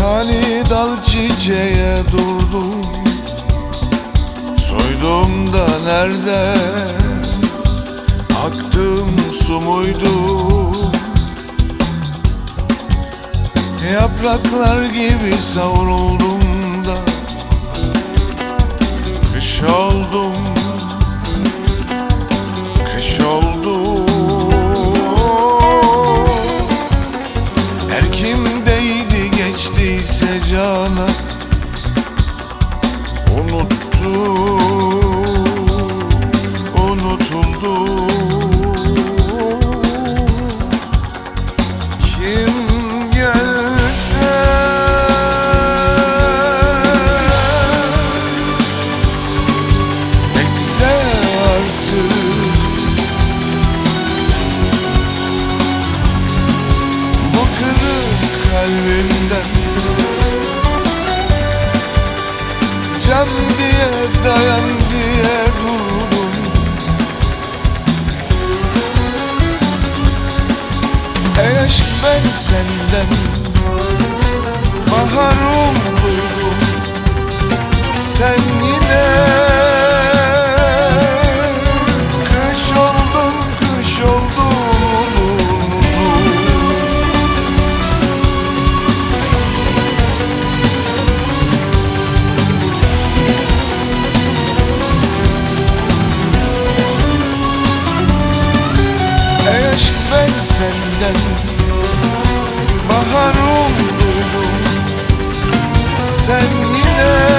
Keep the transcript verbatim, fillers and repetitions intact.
Hani dal çiçeğe durdum, soydum da nerede? Aktım su muydu? Yapraklar gibi savruldum da kış oldum, kış oldum. Her kimdeydi geçtiyse cana unuttu, unutuldu. Kim gelse geçse artık bu kırık kalbimden, can diye dayan diye durdum. Ey aşk, ben senden mahrum duydum. Sen yine kış oldun, kış oldun uzun uzun. Ey aşk, ben senden mahrum duydum. Sen yine